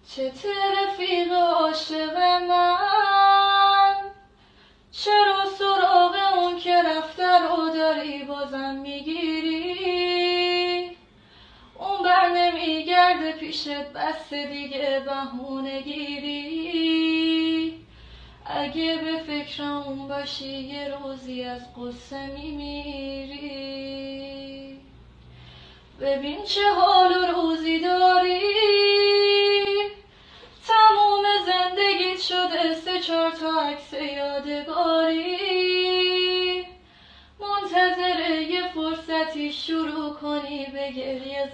چته رفیق عاشق من، چرا سراغ اون که رفته رو داری بازم میگیری؟ اون بر نمیگرده پیشت، بس دیگه بهونه گیری. اگه به فکر اون باشی یه روزی از قصه میمیری. ببین چه حال و روزی داری، تموم زندگیت شده 3-4 تا عکس یادگاری. منتظر یه فرصتی شروع کنی به گریه